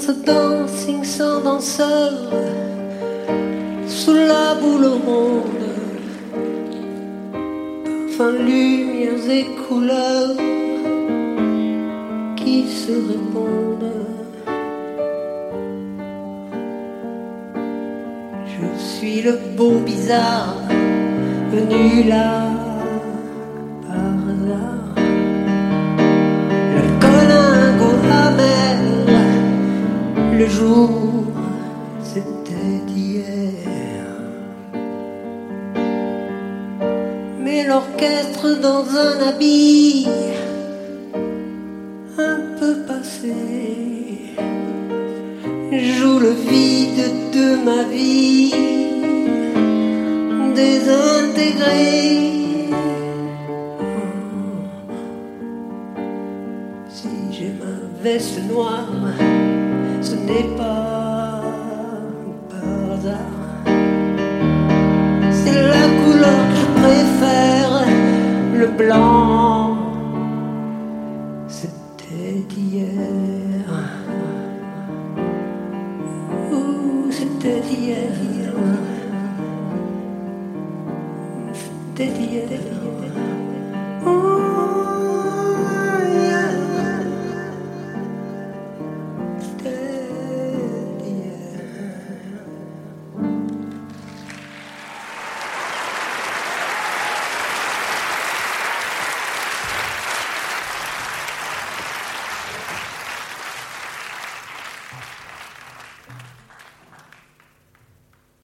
ce dancing sans danseur, sous la boule ronde, parfums, lumières et couleurs qui se répondent. Je suis le beau bizarre venu là par hasard, le colingo amer. Le jour, c'était d'hier. Mais l'orchestre dans un habit un peu passé joue le vide de ma vie désintégrée. Si j'ai ma veste noire, ce n'est pas par hasard. C'est la couleur que je préfère, le blanc. C'était d'hier. C'était d'hier. C'était d'hier.